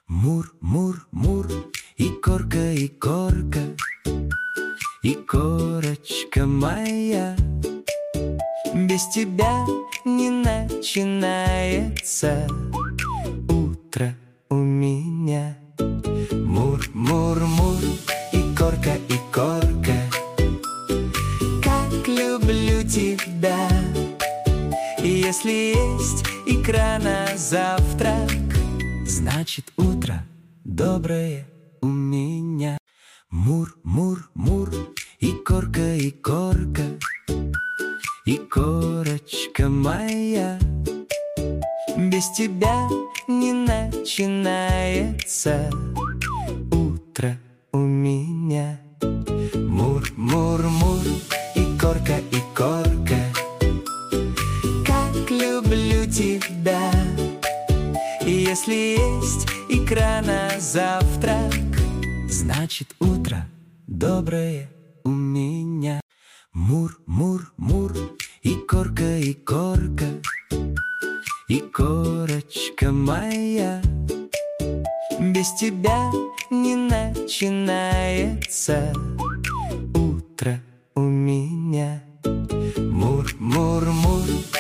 Мур, мур, мур, и корка, и корочка моя. Без тебя не начинается утро у меня. Мур, мур, мур, и корка, как люблю тебя. И если есть икра на завтрак, значит утро доброе у меня. Мур, мур, мур, и корка, и корочка моя. Без тебя не начинается утро у меня. Мур, мур, мур, и корка, как люблю тебя. И если есть икра на завтрак, значит утро доброе у меня. Мур, мур, мур, и корка, и корочка моя. Без тебя не начинается утро у меня. Мур, мур, мур,